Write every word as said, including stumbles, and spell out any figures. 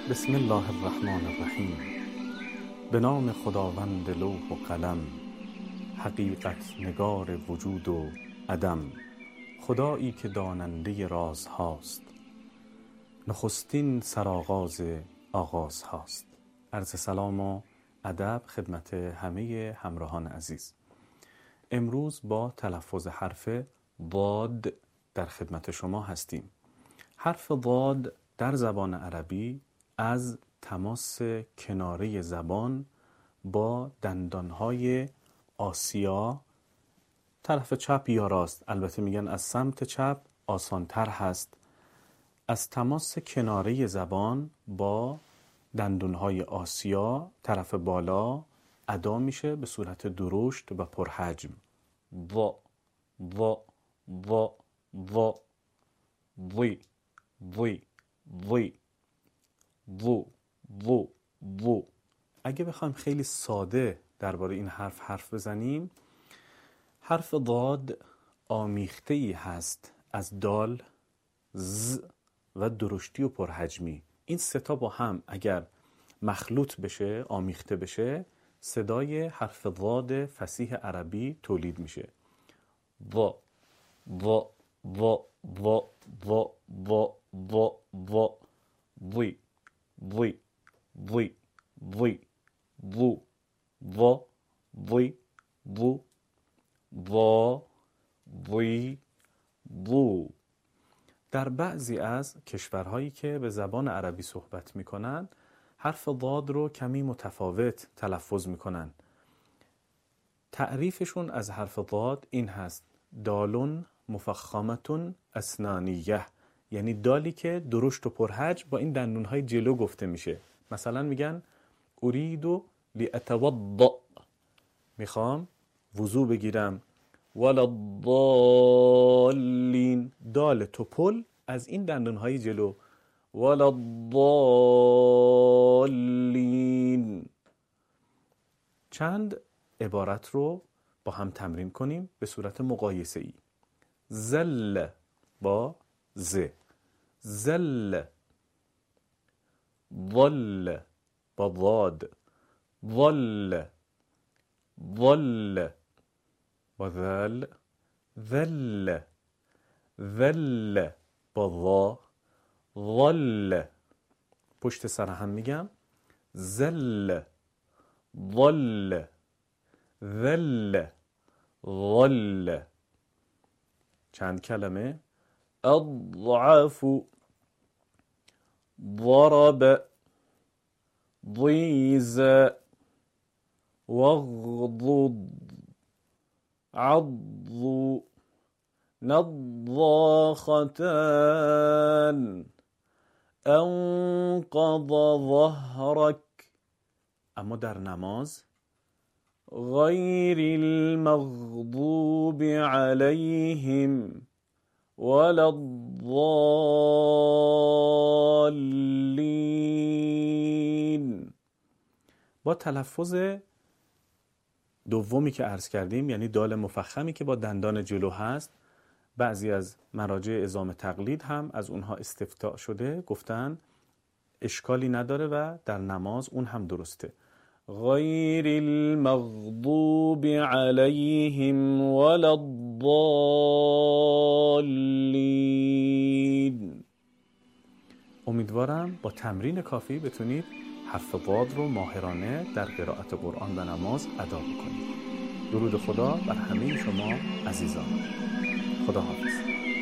بسم الله الرحمن الرحیم. به نام خداوند لوح و قلم، حقیقت نگار وجود و عدم، خدایی که داننده راز هاست، نخستین سرآغاز آغاز هاست. عرض سلام و ادب خدمت همه همراهان عزیز. امروز با تلفظ حرف ضاد در خدمت شما هستیم. حرف ضاد در زبان عربی از تماس کناره زبان با دندانهای آسیا، طرف چپ یا راست، البته میگن از سمت چپ آسانتر هست، از تماس کناره زبان با دندانهای آسیا طرف بالا ادا میشه به صورت درشت و پرحجم. و و و و وی وی وی وو وو وو. اگه بخوایم خیلی ساده درباره این حرف حرف بزنیم، حرف ضاد آمیخته ای هست از دال، ز و درشتی و پرحجمی. این سه تا با هم اگر مخلوط بشه، آمیخته بشه، صدای حرف ضاد فصیح عربی تولید میشه. و و و و و و و و وی وی وی وی وو و وی وو و وی وو. در بعضی از کشورهایی که به زبان عربی صحبت میکنن حرف ضاد رو کمی متفاوت تلفظ میکنن. تعریفشون از حرف ضاد این هست: دالون مفخمتون اسنانیه، یعنی دالی که درشت و پرحجم با این دندونهای جلو گفته میشه. مثلا میگن اریدو لاتوضا، میخوام وضو بگیرم. ولا الضالین، دال توپل از این دندونهای جلو. ولا الضالین. چند عبارت رو با هم تمرین کنیم به صورت مقایسه ای. زل با ز، زل. ظل با ضاد، ظل. ظل با ذل، ذل. ذل با ضا، ظل. پشت سر هم میگم: زل، ظل، ذل، ظل. چند کلمه: اضعف، ضرب، ضیز، وغضض، عض، نضاختان، انقض ظهرک. اما در نماز: غیر المغضوب علیهم ولا الضالین. با تلفظ دومی که عرض کردیم، یعنی دال مفخمی که با دندان جلو هست، بعضی از مراجع عظام تقلید هم از اونها استفتاء شده، گفتن اشکالی نداره و در نماز اون هم درسته. غیر المغضوب علیهم ولا الضالین. امیدوارم با تمرین کافی بتونید حرف ضاد رو ماهرانه در قرائت قرآن و نماز ادا بکنید. درود خدا بر همه شما عزیزان. خدا حافظ.